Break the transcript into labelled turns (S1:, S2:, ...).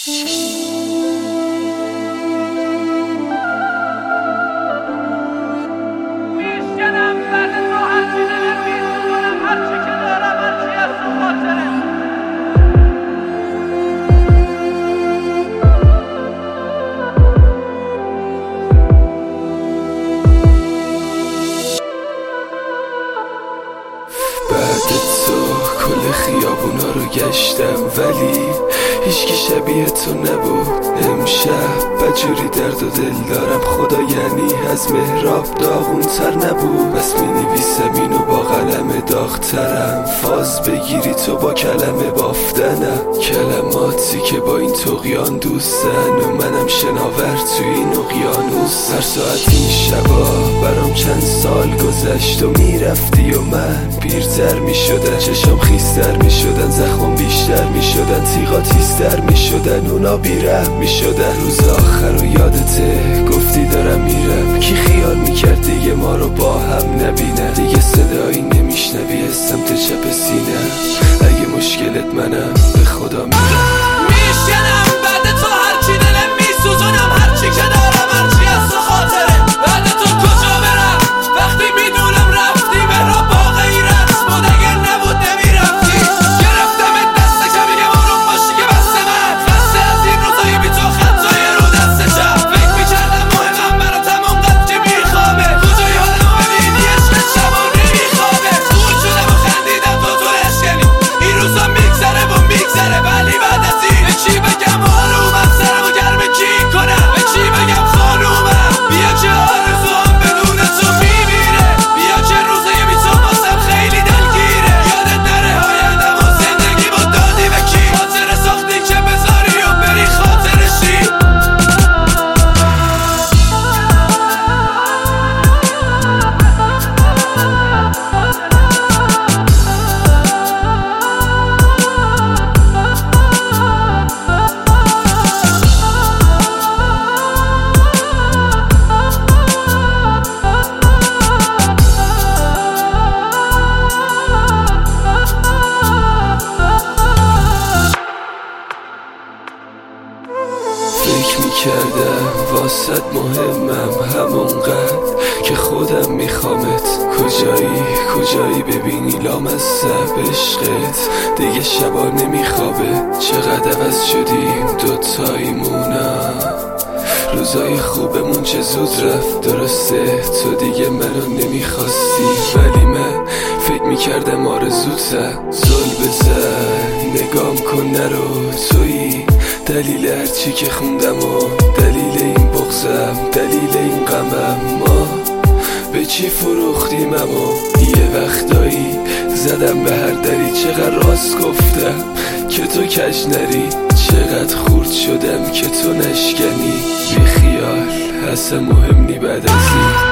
S1: کل خیابونا رو گشتم ولی هیچکی شبیه تو نبود. امشب بجوری درد و دل دارم خدا، یعنی از محراب داغونتر نبود. بس می نویسم اینو با قلم داغترم، فاز بگیری تو با کلمه بافتنم، کلماتی که با این طغیان دوستن و منم شناور توی این اقیانوس. هر ساعت این شبا برام چند سال گذشت و میرفتی و من پیرتر میشدم، چشام خیستر میشدن، زخم بیشتر میشدن، تیغا تیزتر میشدن، اونا بیرحم میشدن. روز آخر و یادته گفتی دارم میرم، کی خیال میکرد دیگه ما رو با هم نبینه، دیگه صدایی نمیشنوی از سمت چپ سینه. اگه مشکلت منم به خدا میرم
S2: میشنم بعد تو هرچی دلم میسوزونم، هرچی که دارم هرچی از تو خاطره. بعد تو کجا برم وقتی میدونم رفتی، برا با غیرت بود اگر نبود نمیرفتی. گرفتم دست کمیه آروم باشی که بس من خسته از این روزایی بی تو خطای رو دست چپ. فکر میکردم مهمم براتم اونقدر که میخوامه، کجای حالمو ببینی عشق شبا نمیخوابه. خور شدم و خندیدم تو اشکنی، این روزا میگذره و میگذره ولی بعد از این به چی بگم آرومم، سرمو گرم کی کنم، به چی بگم خانومم. بیا که آرزوام بدون تو میمیره، بیا که روزای بی تو واسم خیلی دلگیره. یادت نره آیندم و زندگی با دادی به کی، خاطره ساختی که بذاری و بری خاطرشی.
S1: فکر میکردم واسد مهمم همونقدر که خودم میخوامت. کجایی ببینی لامصب عشقت دیگه شبا نمیخوابه. چقدر عوض شدیم دوتاییمونم، روزای خوبمون چه زود رفت. درسته تو دیگه منو نمیخواستی ولی من فکر میکردم آرزوتم. زل بزن نگام کن نرو، تویی دلیل هرچی که خوندم و دلیل این بغضم، دلیل این غمم. ما به چی فروختیم اما یه وقتایی زدم به هر دری. چقدر راست گفتم که تو کج نری، چقدر خورد شدم که تو نشکنی. بی خیال اصلا مهم نی بعد از این